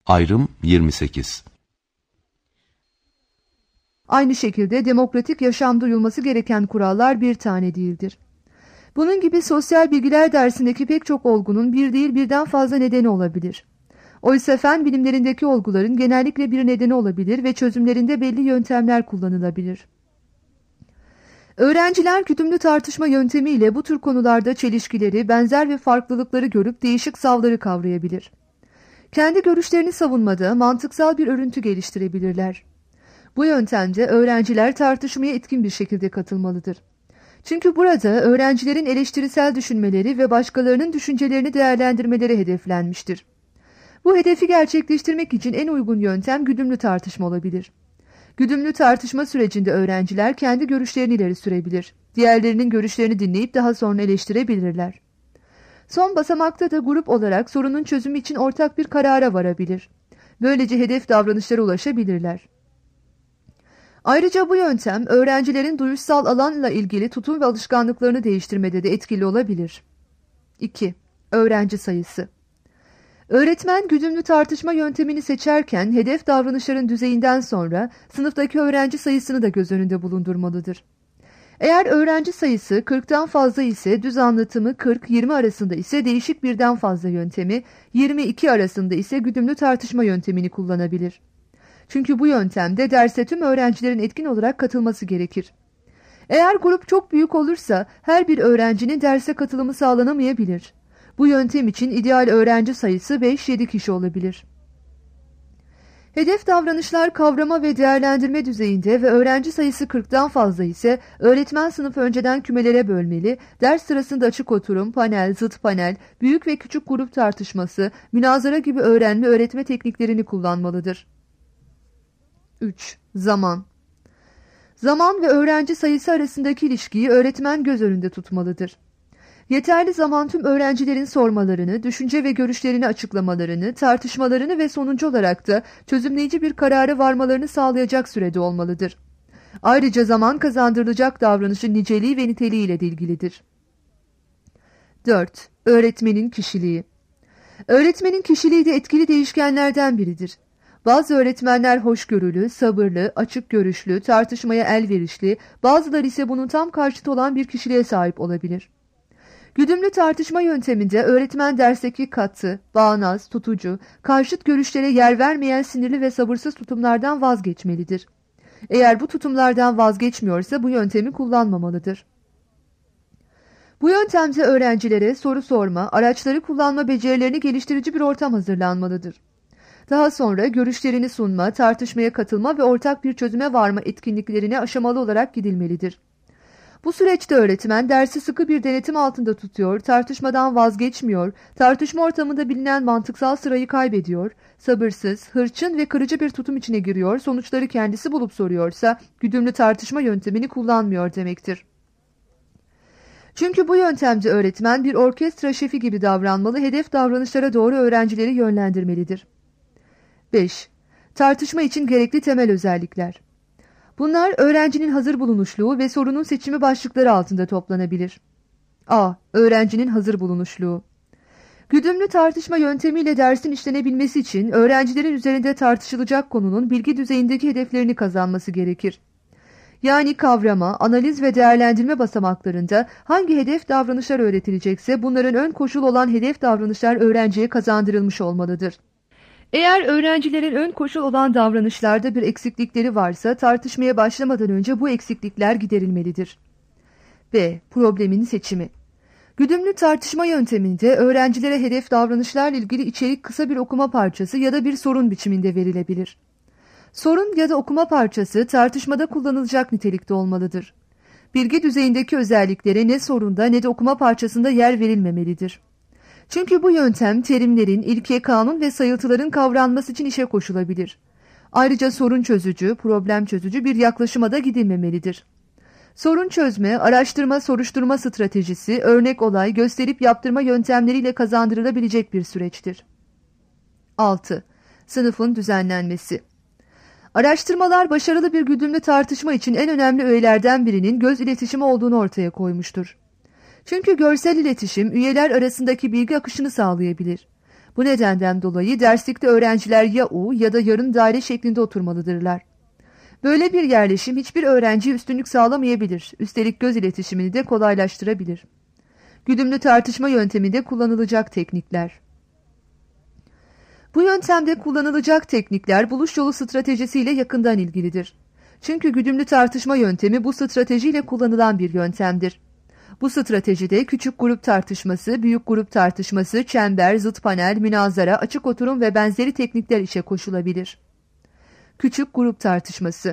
Ayrım 28. Aynı şekilde demokratik yaşamda uyulması gereken kurallar bir tane değildir. Bunun gibi sosyal bilgiler dersindeki pek çok olgunun bir değil birden fazla nedeni olabilir. Oysa fen bilimlerindeki olguların genellikle bir nedeni olabilir ve çözümlerinde belli yöntemler kullanılabilir. Öğrenciler güdümlü tartışma yöntemiyle bu tür konularda çelişkileri, benzer ve farklılıkları görüp değişik savları kavrayabilir. Kendi görüşlerini savunmada mantıksal bir örüntü geliştirebilirler. Bu yöntemde öğrenciler tartışmaya etkin bir şekilde katılmalıdır. Çünkü burada öğrencilerin eleştirisel düşünmeleri ve başkalarının düşüncelerini değerlendirmeleri hedeflenmiştir. Bu hedefi gerçekleştirmek için en uygun yöntem güdümlü tartışma olabilir. Güdümlü tartışma sürecinde öğrenciler kendi görüşlerini ileri sürebilir. Diğerlerinin görüşlerini dinleyip daha sonra eleştirebilirler. Son basamakta da grup olarak sorunun çözümü için ortak bir karara varabilir. Böylece hedef davranışlara ulaşabilirler. Ayrıca bu yöntem öğrencilerin duyuşsal alanla ilgili tutum ve alışkanlıklarını değiştirmede de etkili olabilir. 2. Öğrenci sayısı. Öğretmen güdümlü tartışma yöntemini seçerken hedef davranışların düzeyinden sonra sınıftaki öğrenci sayısını da göz önünde bulundurmalıdır. Eğer öğrenci sayısı 40'tan fazla ise düz anlatımı 40-20 arasında ise değişik birden fazla yöntemi, 22 arasında ise güdümlü tartışma yöntemini kullanabilir. Çünkü bu yöntemde derse tüm öğrencilerin etkin olarak katılması gerekir. Eğer grup çok büyük olursa her bir öğrencinin derse katılımı sağlanamayabilir. Bu yöntem için ideal öğrenci sayısı 5-7 kişi olabilir. Hedef davranışlar kavrama ve değerlendirme düzeyinde ve öğrenci sayısı 40'tan fazla ise öğretmen sınıfı önceden kümelere bölmeli, ders sırasında açık oturum, panel, zıt panel, büyük ve küçük grup tartışması, münazara gibi öğrenme öğretme tekniklerini kullanmalıdır. 3. Zaman. Zaman ve öğrenci sayısı arasındaki ilişkiyi öğretmen göz önünde tutmalıdır. Yeterli zaman tüm öğrencilerin sormalarını, düşünce ve görüşlerini açıklamalarını, tartışmalarını ve sonuncu olarak da çözümleyici bir karara varmalarını sağlayacak sürede olmalıdır. Ayrıca zaman kazandırılacak davranışın niceliği ve niteliği ile de ilgilidir. 4. Öğretmenin kişiliği. Öğretmenin kişiliği de etkili değişkenlerden biridir. Bazı öğretmenler hoşgörülü, sabırlı, açık görüşlü, tartışmaya elverişli, bazıları ise bunun tam karşıtı olan bir kişiliğe sahip olabilir. Güdümlü tartışma yönteminde öğretmen dersteki katı, bağnaz, tutucu, karşıt görüşlere yer vermeyen sinirli ve sabırsız tutumlardan vazgeçmelidir. Eğer bu tutumlardan vazgeçmiyorsa bu yöntemi kullanmamalıdır. Bu yöntemde öğrencilere soru sorma, araçları kullanma becerilerini geliştirici bir ortam hazırlanmalıdır. Daha sonra görüşlerini sunma, tartışmaya katılma ve ortak bir çözüme varma etkinliklerine aşamalı olarak gidilmelidir. Bu süreçte öğretmen dersi sıkı bir denetim altında tutuyor, tartışmadan vazgeçmiyor, tartışma ortamında bilinen mantıksal sırayı kaybediyor, sabırsız, hırçın ve kırıcı bir tutum içine giriyor, sonuçları kendisi bulup soruyorsa güdümlü tartışma yöntemini kullanmıyor demektir. Çünkü bu yöntemde öğretmen bir orkestra şefi gibi davranmalı, hedef davranışlara doğru öğrencileri yönlendirmelidir. 5. Tartışma için gerekli temel özellikler. Bunlar öğrencinin hazır bulunuşluğu ve sorunun seçimi başlıkları altında toplanabilir. A. Öğrencinin hazır bulunuşluğu. Güdümlü tartışma yöntemiyle dersin işlenebilmesi için öğrencilerin üzerinde tartışılacak konunun bilgi düzeyindeki hedeflerini kazanması gerekir. Yani kavrama, analiz ve değerlendirme basamaklarında hangi hedef davranışlar öğretilecekse bunların ön koşul olan hedef davranışlar öğrenciye kazandırılmış olmalıdır. Eğer öğrencilerin ön koşul olan davranışlarda bir eksiklikleri varsa tartışmaya başlamadan önce bu eksiklikler giderilmelidir. B. Problemin seçimi. Güdümlü tartışma yönteminde öğrencilere hedef davranışlarla ilgili içerik kısa bir okuma parçası ya da bir sorun biçiminde verilebilir. Sorun ya da okuma parçası tartışmada kullanılacak nitelikte olmalıdır. Bilgi düzeyindeki özelliklere ne sorunda ne de okuma parçasında yer verilmemelidir. Çünkü bu yöntem terimlerin, ilke, kanun ve sayıltıların kavranması için işe koşulabilir. Ayrıca sorun çözücü, problem çözücü bir yaklaşıma da gidilmemelidir. Sorun çözme, araştırma, soruşturma stratejisi, örnek olay, gösterip yaptırma yöntemleriyle kazandırılabilecek bir süreçtir. 6. Sınıfın düzenlenmesi. Araştırmalar başarılı bir güdümlü tartışma için en önemli öğelerden birinin göz iletişimi olduğunu ortaya koymuştur. Çünkü görsel iletişim üyeler arasındaki bilgi akışını sağlayabilir. Bu nedenden dolayı derslikte öğrenciler ya U ya da yarım daire şeklinde oturmalıdırlar. Böyle bir yerleşim hiçbir öğrenciye üstünlük sağlamayabilir, üstelik göz iletişimini de kolaylaştırabilir. Güdümlü tartışma yönteminde kullanılacak teknikler. Bu yöntemde kullanılacak teknikler buluş yolu stratejisiyle yakından ilgilidir. Çünkü güdümlü tartışma yöntemi bu stratejiyle kullanılan bir yöntemdir. Bu stratejide küçük grup tartışması, büyük grup tartışması, çember, zıt panel, münazara, açık oturum ve benzeri teknikler işe koşulabilir. Küçük grup tartışması.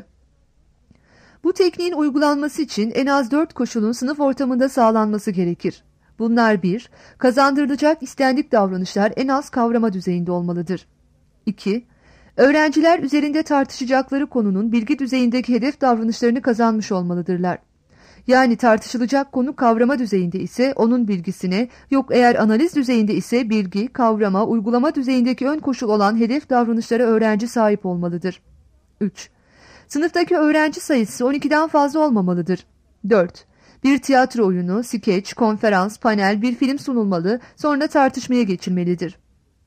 Bu tekniğin uygulanması için en az 4 koşulun sınıf ortamında sağlanması gerekir. Bunlar 1. Kazandırılacak istendik davranışlar en az kavrama düzeyinde olmalıdır. 2. Öğrenciler üzerinde tartışacakları konunun bilgi düzeyindeki hedef davranışlarını kazanmış olmalıdırlar. Yani tartışılacak konu kavrama düzeyinde ise onun bilgisine, yok eğer analiz düzeyinde ise bilgi, kavrama, uygulama düzeyindeki ön koşul olan hedef davranışlara öğrenci sahip olmalıdır. 3. Sınıftaki öğrenci sayısı 12'den fazla olmamalıdır. 4. Bir tiyatro oyunu, skeç, konferans, panel, bir film sunulmalı, sonra tartışmaya geçilmelidir.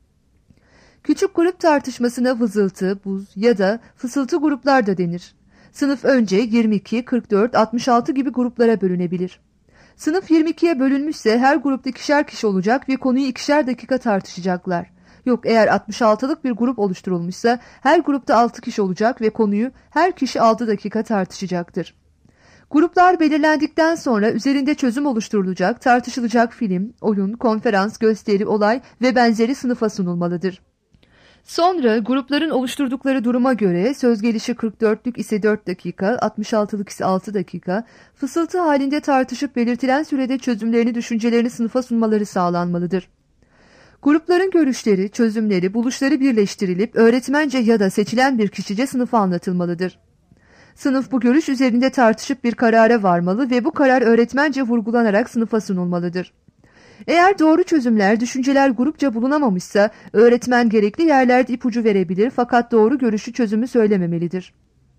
Küçük grup tartışmasına vızıltı, buz ya da fısıltı gruplar da denir. Sınıf önce 22, 44, 66 gibi gruplara bölünebilir. Sınıf 22'ye bölünmüşse her grupta ikişer kişi olacak ve konuyu 2'şer dakika tartışacaklar. Yok eğer 66'lık bir grup oluşturulmuşsa her grupta 6 kişi olacak ve konuyu her kişi 6 dakika tartışacaktır. Gruplar belirlendikten sonra üzerinde çözüm oluşturulacak, tartışılacak film, oyun, konferans, gösteri, olay ve benzeri sınıfa sunulmalıdır. Sonra grupların oluşturdukları duruma göre söz gelişi 44'lük ise 4 dakika, 66'lık ise 6 dakika, fısıltı halinde tartışıp belirtilen sürede çözümlerini, düşüncelerini sınıfa sunmaları sağlanmalıdır. Grupların görüşleri, çözümleri, buluşları birleştirilip öğretmence ya da seçilen bir kişice sınıfa anlatılmalıdır. Sınıf bu görüş üzerinde tartışıp bir karara varmalı ve bu karar öğretmence vurgulanarak sınıfa sunulmalıdır. Eğer doğru çözümler, düşünceler grupça bulunamamışsa öğretmen gerekli yerlerde ipucu verebilir fakat doğru görüşü çözümü söylememelidir.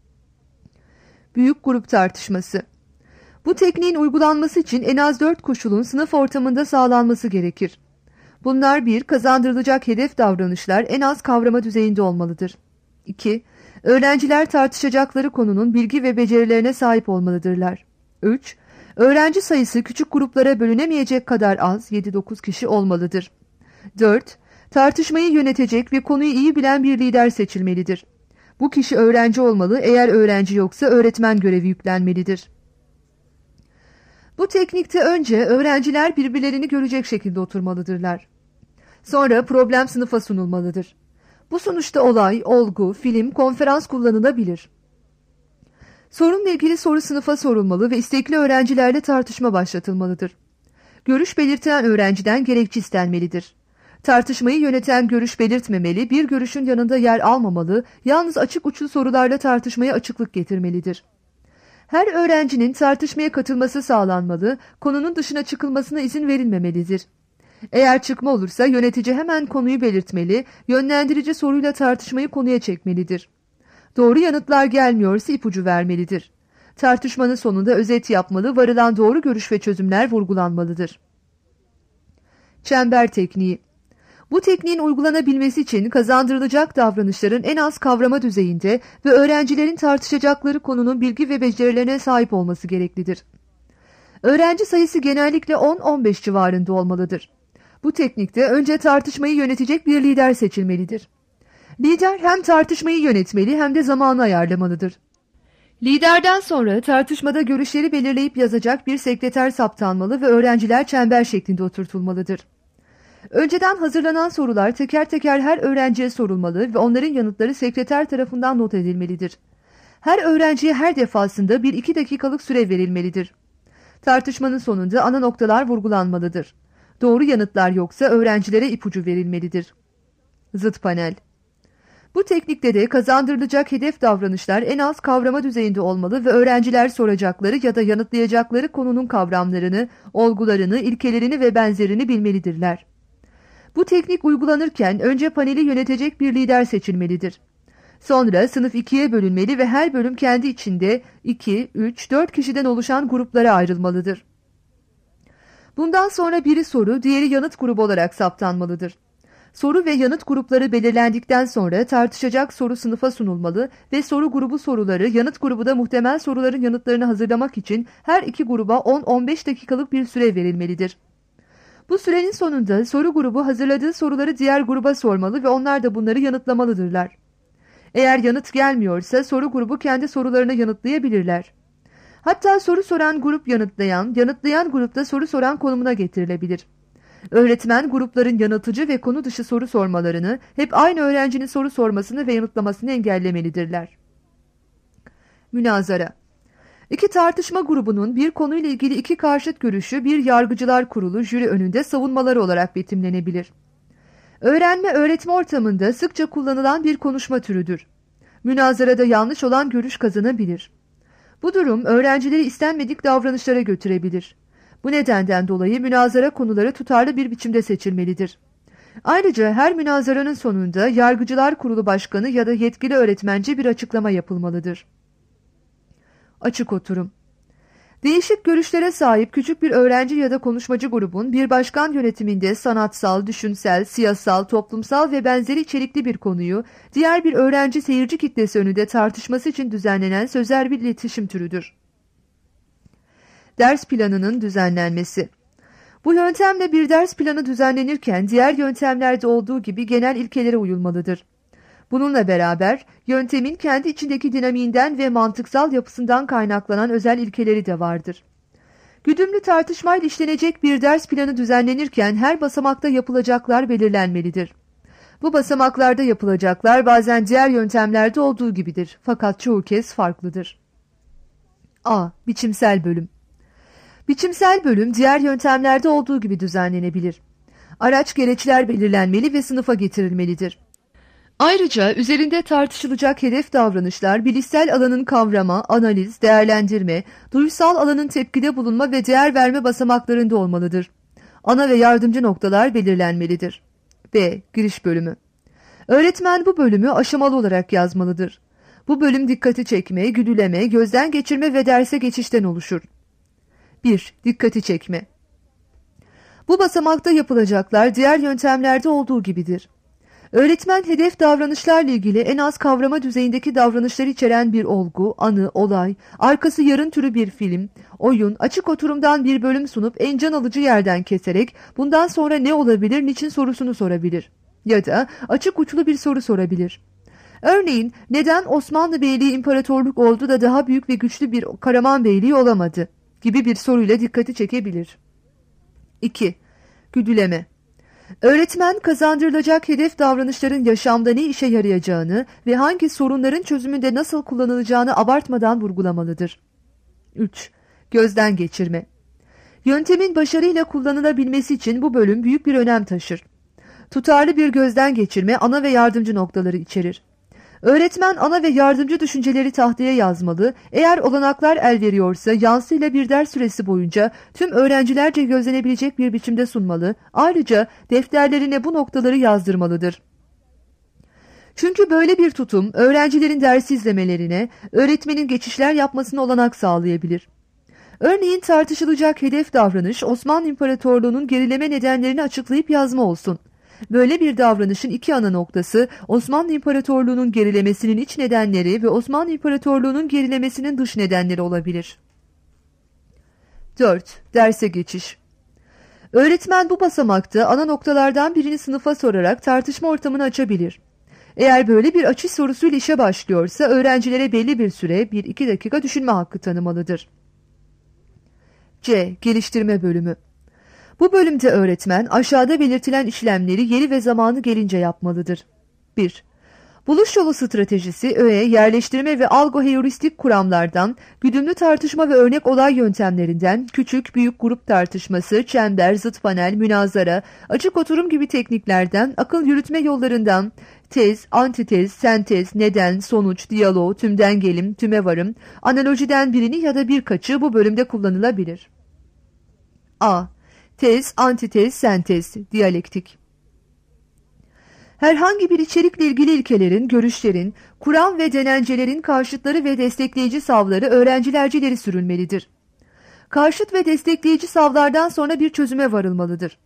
Büyük grup tartışması. Bu tekniğin uygulanması için en az 4 koşulun sınıf ortamında sağlanması gerekir. Bunlar 1. Kazandırılacak hedef davranışlar en az kavrama düzeyinde olmalıdır. 2. Öğrenciler tartışacakları konunun bilgi ve becerilerine sahip olmalıdırlar. 3. Öğrenci sayısı küçük gruplara bölünemeyecek kadar az 7-9 kişi olmalıdır. 4. Tartışmayı yönetecek ve konuyu iyi bilen bir lider seçilmelidir. Bu kişi öğrenci olmalı, eğer öğrenci yoksa öğretmen görevi yüklenmelidir. Bu teknikte önce öğrenciler birbirlerini görecek şekilde oturmalıdırlar. Sonra problem sınıfa sunulmalıdır. Bu sonuçta olay, olgu, film, konferans kullanılabilir. Sorunla ilgili soru sınıfa sorulmalı ve istekli öğrencilerle tartışma başlatılmalıdır. Görüş belirten öğrenciden gerekçe istenmelidir. Tartışmayı yöneten görüş belirtmemeli, bir görüşün yanında yer almamalı, yalnız açık uçlu sorularla tartışmaya açıklık getirmelidir. Her öğrencinin tartışmaya katılması sağlanmalı, konunun dışına çıkılmasına izin verilmemelidir. Eğer çıkma olursa yönetici hemen konuyu belirtmeli, yönlendirici soruyla tartışmayı konuya çekmelidir. Doğru yanıtlar gelmiyorsa ipucu vermelidir. Tartışmanın sonunda özet yapmalı, varılan doğru görüş ve çözümler vurgulanmalıdır. Çember tekniği. Bu tekniğin uygulanabilmesi için kazandırılacak davranışların en az kavrama düzeyinde ve öğrencilerin tartışacakları konunun bilgi ve becerilerine sahip olması gereklidir. Öğrenci sayısı genellikle 10-15 civarında olmalıdır. Bu teknikte önce tartışmayı yönetecek bir lider seçilmelidir. Lider hem tartışmayı yönetmeli hem de zamanı ayarlamalıdır. Liderden sonra tartışmada görüşleri belirleyip yazacak bir sekreter saptanmalı ve öğrenciler çember şeklinde oturtulmalıdır. Önceden hazırlanan sorular teker teker her öğrenciye sorulmalı ve onların yanıtları sekreter tarafından not edilmelidir. Her öğrenciye her defasında 1-2 dakikalık süre verilmelidir. Tartışmanın sonunda ana noktalar vurgulanmalıdır. Doğru yanıtlar yoksa öğrencilere ipucu verilmelidir. Zıt panel. Bu teknikte de kazandırılacak hedef davranışlar en az kavrama düzeyinde olmalı ve öğrenciler soracakları ya da yanıtlayacakları konunun kavramlarını, olgularını, ilkelerini ve benzerini bilmelidirler. Bu teknik uygulanırken önce paneli yönetecek bir lider seçilmelidir. Sonra sınıf 2'ye bölünmeli ve her bölüm kendi içinde 2, 3, 4 kişiden oluşan gruplara ayrılmalıdır. Bundan sonra biri soru, diğeri yanıt grubu olarak saptanmalıdır. Soru ve yanıt grupları belirlendikten sonra tartışacak soru sınıfa sunulmalı ve soru grubu soruları, yanıt grubu da muhtemel soruların yanıtlarını hazırlamak için her iki gruba 10-15 dakikalık bir süre verilmelidir. Bu sürenin sonunda soru grubu hazırladığı soruları diğer gruba sormalı ve onlar da bunları yanıtlamalıdırlar. Eğer yanıt gelmiyorsa soru grubu kendi sorularını yanıtlayabilirler. Hatta soru soran grup yanıtlayan grup da soru soran konumuna getirilebilir. Öğretmen grupların yanıltıcı ve konu dışı soru sormalarını, hep aynı öğrencinin soru sormasını ve yanıtlamasını engellemelidirler. Münazara. İki tartışma grubunun bir konuyla ilgili iki karşıt görüşü bir yargıcılar kurulu jüri önünde savunmaları olarak betimlenebilir. Öğrenme-öğretme ortamında sıkça kullanılan bir konuşma türüdür. Münazarada yanlış olan görüş kazanabilir. Bu durum öğrencileri istenmedik davranışlara götürebilir. Bu nedenden dolayı münazara konuları tutarlı bir biçimde seçilmelidir. Ayrıca her münazaranın sonunda Yargıcılar Kurulu Başkanı ya da yetkili öğretmence bir açıklama yapılmalıdır. Açık oturum. Değişik görüşlere sahip küçük bir öğrenci ya da konuşmacı grubun bir başkan yönetiminde sanatsal, düşünsel, siyasal, toplumsal ve benzeri içerikli bir konuyu diğer bir öğrenci seyirci kitlesi önünde tartışması için düzenlenen sözel bir iletişim türüdür. Ders planının düzenlenmesi. Bu yöntemle bir ders planı düzenlenirken diğer yöntemlerde olduğu gibi genel ilkelere uyulmalıdır. Bununla beraber yöntemin kendi içindeki dinamiğinden ve mantıksal yapısından kaynaklanan özel ilkeleri de vardır. Güdümlü tartışmayla işlenecek bir ders planı düzenlenirken her basamakta yapılacaklar belirlenmelidir. Bu basamaklarda yapılacaklar bazen diğer yöntemlerde olduğu gibidir fakat çoğu kez farklıdır. A. Biçimsel bölüm. Biçimsel bölüm diğer yöntemlerde olduğu gibi düzenlenebilir. Araç gereçler belirlenmeli ve sınıfa getirilmelidir. Ayrıca üzerinde tartışılacak hedef davranışlar bilişsel alanın kavrama, analiz, değerlendirme, duysal alanın tepkide bulunma ve değer verme basamaklarında olmalıdır. Ana ve yardımcı noktalar belirlenmelidir. B. Giriş bölümü. Öğretmen bu bölümü aşamalı olarak yazmalıdır. Bu bölüm dikkati çekme, güdüleme, gözden geçirme ve derse geçişten oluşur. 1. Dikkati çekme. Bu basamakta yapılacaklar diğer yöntemlerde olduğu gibidir. Öğretmen hedef davranışlarla ilgili en az kavrama düzeyindeki davranışları içeren bir olgu, anı, olay, arkası yarın türü bir film, oyun, açık oturumdan bir bölüm sunup en can alıcı yerden keserek bundan sonra ne olabilir, niçin sorusunu sorabilir. Ya da açık uçlu bir soru sorabilir. Örneğin neden Osmanlı Beyliği imparatorluk oldu da daha büyük ve güçlü bir Karaman Beyliği olamadı gibi bir soruyla dikkati çekebilir. 2. Güdüleme. Öğretmen kazandırılacak hedef davranışların yaşamda ne işe yarayacağını ve hangi sorunların çözümünde nasıl kullanılacağını abartmadan vurgulamalıdır. 3. Gözden geçirme. Yöntemin başarıyla kullanılabilmesi için bu bölüm büyük bir önem taşır. Tutarlı bir gözden geçirme ana ve yardımcı noktaları içerir. Öğretmen ana ve yardımcı düşünceleri tahtaya yazmalı, eğer olanaklar el veriyorsa yansıyla bir ders süresi boyunca tüm öğrencilerce gözlenebilecek bir biçimde sunmalı, ayrıca defterlerine bu noktaları yazdırmalıdır. Çünkü böyle bir tutum öğrencilerin dersi izlemelerine, öğretmenin geçişler yapmasına olanak sağlayabilir. Örneğin tartışılacak hedef davranış Osmanlı İmparatorluğu'nun gerileme nedenlerini açıklayıp yazma olsun. Böyle bir davranışın iki ana noktası Osmanlı İmparatorluğu'nun gerilemesinin iç nedenleri ve Osmanlı İmparatorluğu'nun gerilemesinin dış nedenleri olabilir. 4. Derse geçiş. Öğretmen bu basamakta ana noktalardan birini sınıfa sorarak tartışma ortamını açabilir. Eğer böyle bir açış sorusuyla işe başlıyorsa öğrencilere belli bir süre 1-2 dakika düşünme hakkı tanımalıdır. C. Geliştirme bölümü. Bu bölümde öğretmen aşağıda belirtilen işlemleri yeri ve zamanı gelince yapmalıdır. 1. Buluş yolu stratejisi, öğe, yerleştirme ve algoheuristik kuramlardan, güdümlü tartışma ve örnek olay yöntemlerinden, küçük, büyük grup tartışması, çember, zıt panel, münazara, açık oturum gibi tekniklerden, akıl yürütme yollarından, tez, antitez, sentez, neden, sonuç, diyalog, tümden gelim, tüme varım, analojiden birini ya da birkaçı bu bölümde kullanılabilir. A. Tez, antitez, sentez, diyalektik. Herhangi bir içerikle ilgili ilkelerin, görüşlerin, kuram ve denencelerin karşıtları ve destekleyici savları öğrencilerce ileri sürülmelidir. Karşıt ve destekleyici savlardan sonra bir çözüme varılmalıdır.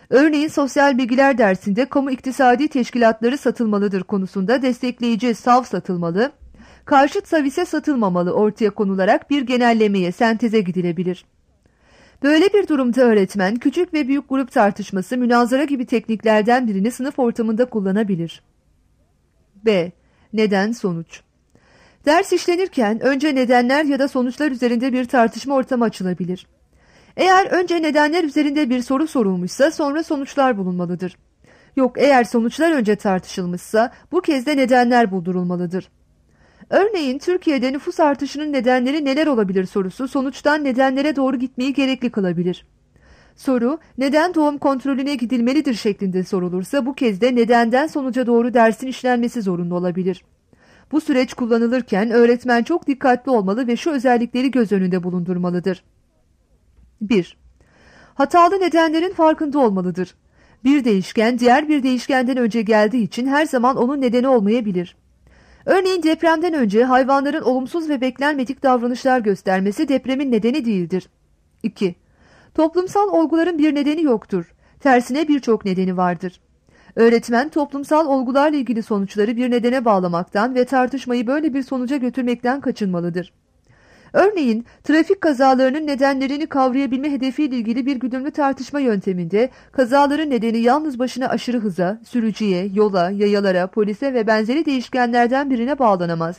Örneğin sosyal bilgiler dersinde kamu iktisadi teşkilatları satılmalıdır konusunda destekleyici sav satılmalı, karşıt sav ise satılmamalı ortaya konularak bir genellemeye, senteze gidilebilir. Böyle bir durumda öğretmen küçük ve büyük grup tartışması, münazara gibi tekniklerden birini sınıf ortamında kullanabilir. B. Neden sonuç. Ders işlenirken önce nedenler ya da sonuçlar üzerinde bir tartışma ortamı açılabilir. Eğer önce nedenler üzerinde bir soru sorulmuşsa sonra sonuçlar bulunmalıdır. Yok, eğer sonuçlar önce tartışılmışsa bu kez de nedenler buldurulmalıdır. Örneğin Türkiye'de nüfus artışının nedenleri neler olabilir sorusu sonuçtan nedenlere doğru gitmeyi gerekli kılabilir. Soru neden doğum kontrolüne gidilmelidir şeklinde sorulursa bu kez de nedenden sonuca doğru dersin işlenmesi zorunlu olabilir. Bu süreç kullanılırken öğretmen çok dikkatli olmalı ve şu özellikleri göz önünde bulundurmalıdır. 1. Hatalı nedenlerin farkında olmalıdır. Bir değişken diğer bir değişkenden önce geldiği için her zaman onun nedeni olmayabilir. Örneğin depremden önce hayvanların olumsuz ve beklenmedik davranışlar göstermesi depremin nedeni değildir. 2. Toplumsal olguların bir nedeni yoktur. Tersine birçok nedeni vardır. Öğretmen toplumsal olgularla ilgili sonuçları bir nedene bağlamaktan ve tartışmayı böyle bir sonuca götürmekten kaçınmalıdır. Örneğin trafik kazalarının nedenlerini kavrayabilme hedefiyle ilgili bir güdümlü tartışma yönteminde kazaların nedeni yalnız başına aşırı hıza, sürücüye, yola, yayalara, polise ve benzeri değişkenlerden birine bağlanamaz.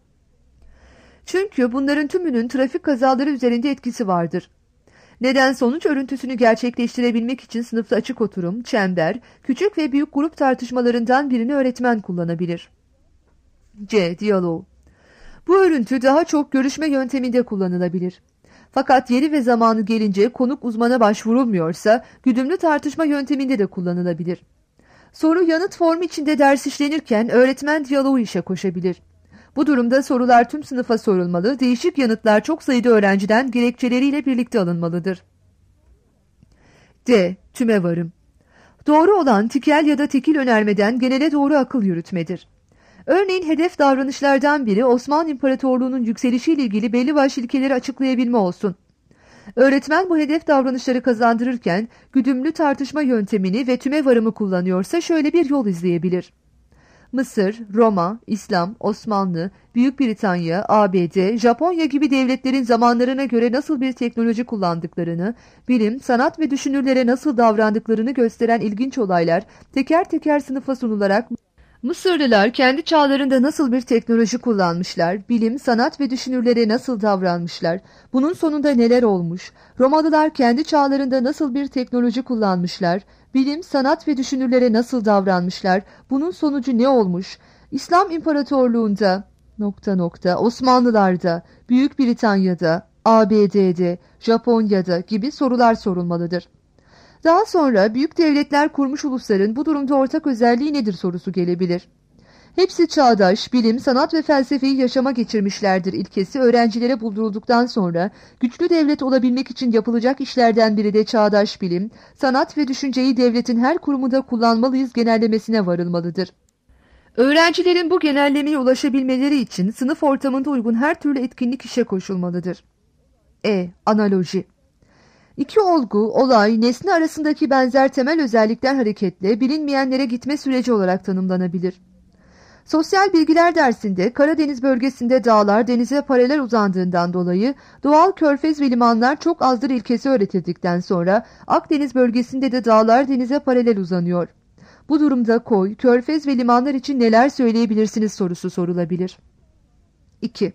Çünkü bunların tümünün trafik kazaları üzerinde etkisi vardır. Neden-sonuç örüntüsünü gerçekleştirebilmek için sınıfta açık oturum, çember, küçük ve büyük grup tartışmalarından birini öğretmen kullanabilir. C. Diyalog. Bu örüntü daha çok görüşme yönteminde kullanılabilir. Fakat yeri ve zamanı gelince konuk uzmana başvurulmuyorsa güdümlü tartışma yönteminde de kullanılabilir. Soru yanıt formu içinde ders işlenirken öğretmen diyaloğu işe koşabilir. Bu durumda sorular tüm sınıfa sorulmalı, değişik yanıtlar çok sayıda öğrenciden gerekçeleriyle birlikte alınmalıdır. D. Tümevarım. Doğru olan tikel ya da tekil önermeden genele doğru akıl yürütmedir. Örneğin hedef davranışlardan biri Osmanlı İmparatorluğu'nun yükselişiyle ilgili belli başlı ilkeleri açıklayabilme olsun. Öğretmen bu hedef davranışları kazandırırken güdümlü tartışma yöntemini ve tümevarımı kullanıyorsa şöyle bir yol izleyebilir. Mısır, Roma, İslam, Osmanlı, Büyük Britanya, ABD, Japonya gibi devletlerin zamanlarına göre nasıl bir teknoloji kullandıklarını, bilim, sanat ve düşünürlere nasıl davrandıklarını gösteren ilginç olaylar teker teker sınıfa sunularak Mısırlılar kendi çağlarında nasıl bir teknoloji kullanmışlar, bilim, sanat ve düşünürlere nasıl davranmışlar, bunun sonunda neler olmuş, Romalılar kendi çağlarında nasıl bir teknoloji kullanmışlar, bilim, sanat ve düşünürlere nasıl davranmışlar, bunun sonucu ne olmuş, İslam İmparatorluğu'nda, Osmanlılar'da, Büyük Britanya'da, ABD'de, Japonya'da gibi sorular sorulmalıdır. Daha sonra büyük devletler kurmuş ulusların bu durumda ortak özelliği nedir sorusu gelebilir. Hepsi çağdaş, bilim, sanat ve felsefeyi yaşama geçirmişlerdir ilkesi öğrencilere buldurulduktan sonra güçlü devlet olabilmek için yapılacak işlerden biri de çağdaş bilim, sanat ve düşünceyi devletin her kurumunda kullanmalıyız genellemesine varılmalıdır. Öğrencilerin bu genellemeye ulaşabilmeleri için sınıf ortamında uygun her türlü etkinlik işe koşulmalıdır. Analoji. İki olgu, olay, nesne arasındaki benzer temel özellikler hareketle bilinmeyenlere gitme süreci olarak tanımlanabilir. Sosyal bilgiler dersinde Karadeniz bölgesinde dağlar denize paralel uzandığından dolayı doğal körfez ve limanlar çok azdır ilkesi öğretildikten sonra Akdeniz bölgesinde de dağlar denize paralel uzanıyor. Bu durumda koy, körfez ve limanlar için neler söyleyebilirsiniz sorusu sorulabilir. 2.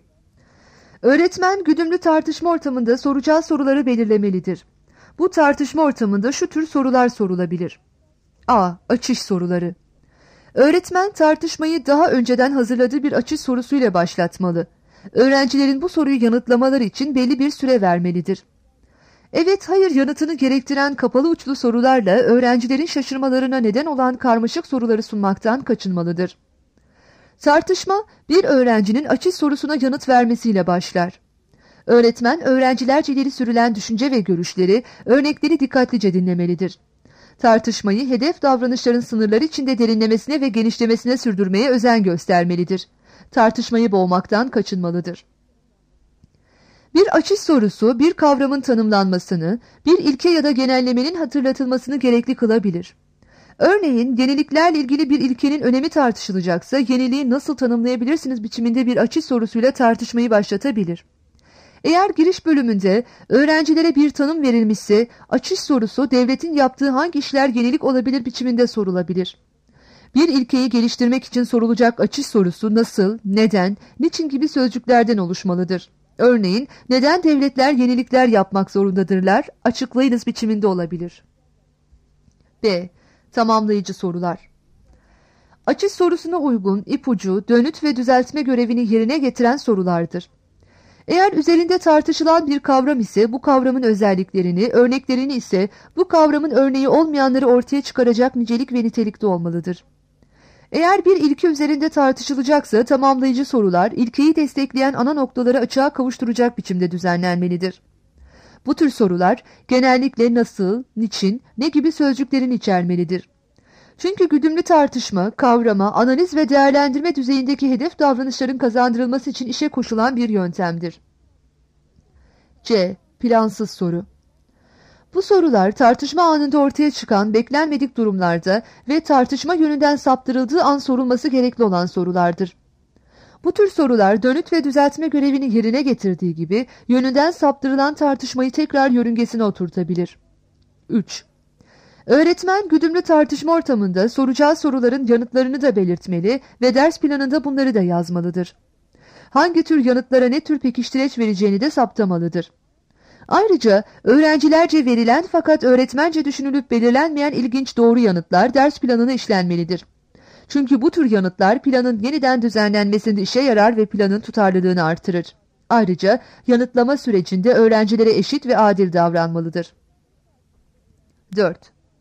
Öğretmen güdümlü tartışma ortamında soracağı soruları belirlemelidir. Bu tartışma ortamında şu tür sorular sorulabilir. A. Açış soruları. Öğretmen tartışmayı daha önceden hazırladığı bir açış sorusuyla başlatmalı. Öğrencilerin bu soruyu yanıtlamaları için belli bir süre vermelidir. Evet, hayır yanıtını gerektiren kapalı uçlu sorularla öğrencilerin şaşırmalarına neden olan karmaşık soruları sunmaktan kaçınmalıdır. Tartışma bir öğrencinin açış sorusuna yanıt vermesiyle başlar. Öğretmen öğrencilerce ileri sürülen düşünce ve görüşleri, örnekleri dikkatlice dinlemelidir. Tartışmayı hedef davranışların sınırları içinde derinlemesine ve genişlemesine sürdürmeye özen göstermelidir. Tartışmayı boğmaktan kaçınmalıdır. Bir açış sorusu bir kavramın tanımlanmasını, bir ilke ya da genellemenin hatırlatılmasını gerekli kılabilir. Örneğin yeniliklerle ilgili bir ilkenin önemi tartışılacaksa yeniliği nasıl tanımlayabilirsiniz biçiminde bir açış sorusuyla tartışmayı başlatabilir. Eğer giriş bölümünde öğrencilere bir tanım verilmişse açış sorusu devletin yaptığı hangi işler yenilik olabilir biçiminde sorulabilir. Bir ilkeyi geliştirmek için sorulacak açış sorusu nasıl, neden, niçin gibi sözcüklerden oluşmalıdır. Örneğin neden devletler yenilikler yapmak zorundadırlar, açıklayınız biçiminde olabilir. B. Tamamlayıcı sorular. Açış sorusuna uygun ipucu, dönüt ve düzeltme görevini yerine getiren sorulardır. Eğer üzerinde tartışılan bir kavram ise bu kavramın özelliklerini, örneklerini ise bu kavramın örneği olmayanları ortaya çıkaracak nicelik ve nitelikte olmalıdır. Eğer bir ilke üzerinde tartışılacaksa tamamlayıcı sorular, ilkeyi destekleyen ana noktaları açığa kavuşturacak biçimde düzenlenmelidir. Bu tür sorular genellikle nasıl, niçin, ne gibi sözcüklerin içermelidir. Çünkü güdümlü tartışma, kavrama, analiz ve değerlendirme düzeyindeki hedef davranışların kazandırılması için işe koşulan bir yöntemdir. C. Plansız soru. Bu sorular tartışma anında ortaya çıkan beklenmedik durumlarda ve tartışma yönünden saptırıldığı an sorulması gerekli olan sorulardır. Bu tür sorular dönüt ve düzeltme görevini yerine getirdiği gibi yönünden saptırılan tartışmayı tekrar yörüngesine oturtabilir. 3. Öğretmen güdümlü tartışma ortamında soracağı soruların yanıtlarını da belirtmeli ve ders planında bunları da yazmalıdır. Hangi tür yanıtlara ne tür pekiştireç vereceğini de saptamalıdır. Ayrıca öğrencilerce verilen fakat öğretmence düşünülüp belirlenmeyen ilginç doğru yanıtlar ders planına işlenmelidir. Çünkü bu tür yanıtlar planın yeniden düzenlenmesinde işe yarar ve planın tutarlılığını artırır. Ayrıca yanıtlama sürecinde öğrencilere eşit ve adil davranmalıdır. 4.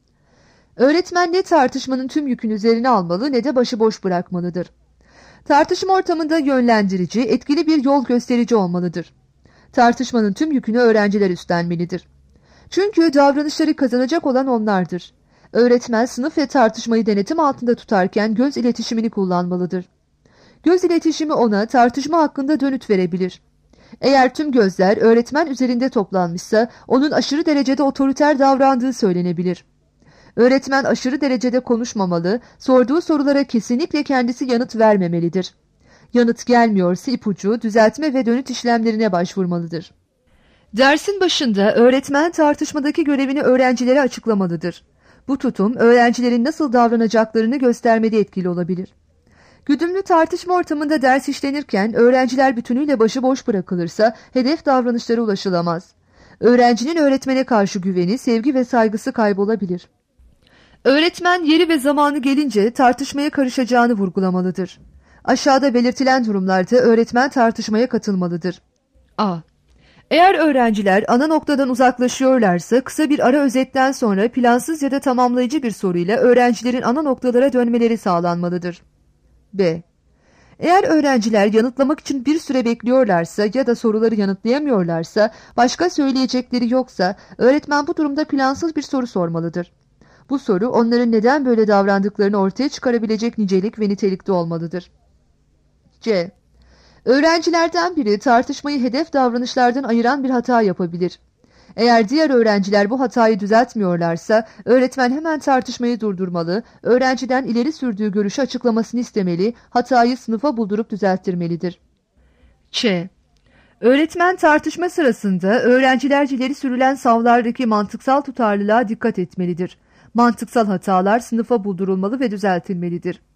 Öğretmen ne tartışmanın tüm yükünü üzerine almalı ne de başıboş bırakmalıdır. Tartışma ortamında yönlendirici, etkili bir yol gösterici olmalıdır. Tartışmanın tüm yükünü öğrenciler üstlenmelidir. Çünkü davranışları kazanacak olan onlardır. Öğretmen sınıf ve tartışmayı denetim altında tutarken göz iletişimini kullanmalıdır. Göz iletişimi ona tartışma hakkında dönüt verebilir. Eğer tüm gözler öğretmen üzerinde toplanmışsa onun aşırı derecede otoriter davrandığı söylenebilir. Öğretmen aşırı derecede konuşmamalı, sorduğu sorulara kesinlikle kendisi yanıt vermemelidir. Yanıt gelmiyorsa ipucu, düzeltme ve dönüt işlemlerine başvurmalıdır. Dersin başında öğretmen tartışmadaki görevini öğrencilere açıklamalıdır. Bu tutum öğrencilerin nasıl davranacaklarını göstermede etkili olabilir. Güdümlü tartışma ortamında ders işlenirken öğrenciler bütünüyle başıboş bırakılırsa hedef davranışlara ulaşılamaz. Öğrencinin öğretmene karşı güveni, sevgi ve saygısı kaybolabilir. Öğretmen yeri ve zamanı gelince tartışmaya karışacağını vurgulamalıdır. Aşağıda belirtilen durumlarda öğretmen tartışmaya katılmalıdır. A. Eğer öğrenciler ana noktadan uzaklaşıyorlarsa kısa bir ara özetten sonra plansız ya da tamamlayıcı bir soruyla öğrencilerin ana noktalara dönmeleri sağlanmalıdır. B. Eğer öğrenciler yanıtlamak için bir süre bekliyorlarsa ya da soruları yanıtlayamıyorlarsa, başka söyleyecekleri yoksa öğretmen bu durumda plansız bir soru sormalıdır. Bu soru onların neden böyle davrandıklarını ortaya çıkarabilecek nicelik ve nitelikte olmalıdır. C. Öğrencilerden biri tartışmayı hedef davranışlardan ayıran bir hata yapabilir. Eğer diğer öğrenciler bu hatayı düzeltmiyorlarsa öğretmen hemen tartışmayı durdurmalı, öğrenciden ileri sürdüğü görüşü açıklamasını istemeli, hatayı sınıfa buldurup düzelttirmelidir. Ç. Öğretmen tartışma sırasında öğrencilerce ileri sürülen savlardaki mantıksal tutarlılığa dikkat etmelidir. Mantıksal hatalar sınıfa buldurulmalı ve düzeltilmelidir.